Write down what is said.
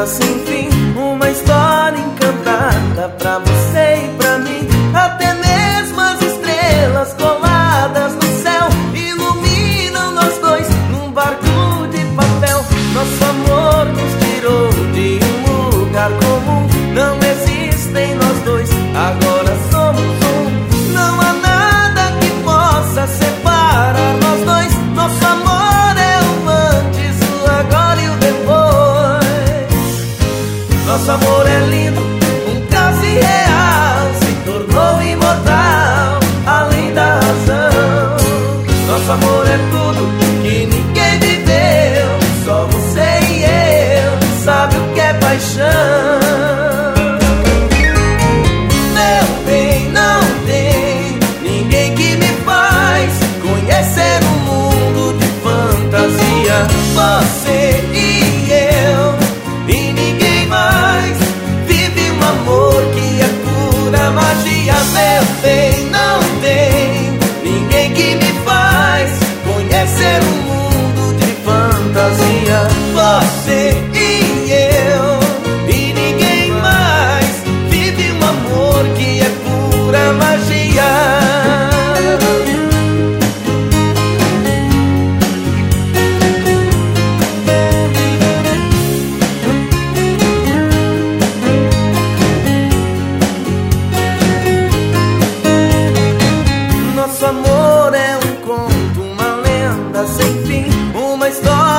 lenda sem fim, uma história encantada pra você e pra mim. Até mesmo as estrelas coladas no céu iluminam nós dois num barco de papel. Nosso amor nos tirou de um lugar comum. Não existem nós dois, agora somos um. Não há nada que possa separar nós dois. Nosso amor é o antes, o agora e o depois. Nosso amor é lindo, um caso irreal, se tornou imortal, além da razão. Nosso amor é tudo que ninguém viveu, só você e eu sabe o que é paixão. Meu bem, não tem ninguém que me faz conhecer um mundo de fantasia. Você e eu, e ninguém mais vive um amor que é pura magia. Meu bem, não tem ninguém que me faz conhecer um mundo de fantasia. Você e eu, e ninguém mais vive um amor que é pura magia. Nosso amor é um conto, uma lenda sem fim, uma história